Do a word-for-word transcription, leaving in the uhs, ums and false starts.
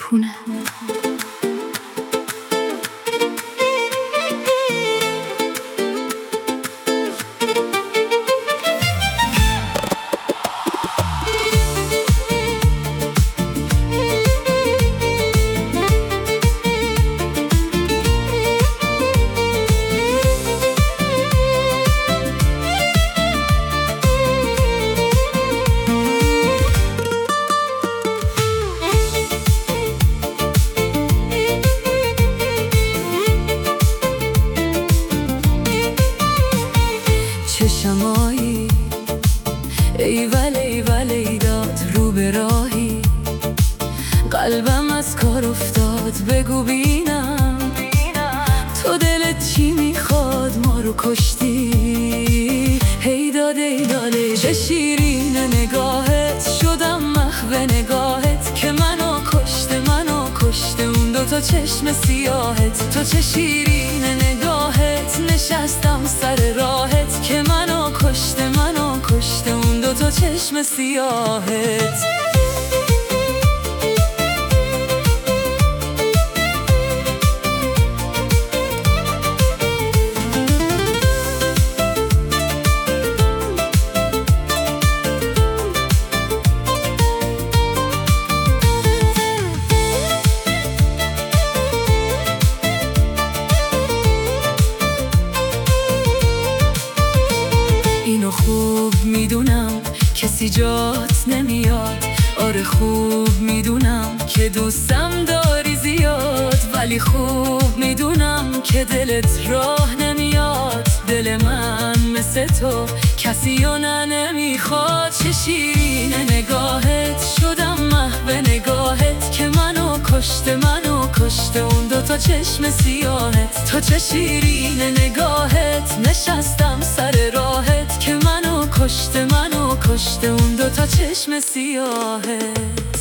دیوونه. چشمایی ایول ایول ایداد رو به راهی، قلبم از کار افتاد بگو بینم تو دلت چی میخواد ما رو کشتی. ایداد ایداله چه شیرین نگاهت، شدم محو نگاهت که منو کشته منو کشته اون دوتا چشم سیاهت. تو چه شیرین نگاهت، نشستم سر راهت که منو کشته منو کشته اون دوتا چشم سیاهت. اینو خوب میدونم کسی جات نمیاد، آره خوب میدونم که دوستم داری زیاد، ولی خوب میدونم که دلت راه نمیاد. دل من مثل تو کسی رو نه نمیخواد. چه شیرین نگاهت، شدم محو نگاهت که منو کشته منو کشته اون دوتا چشم سیاهت. تو چه شیرین نگاهت، نشستم سر راهت که منو کشته منو کشته اون دوتا چشم سیاهت.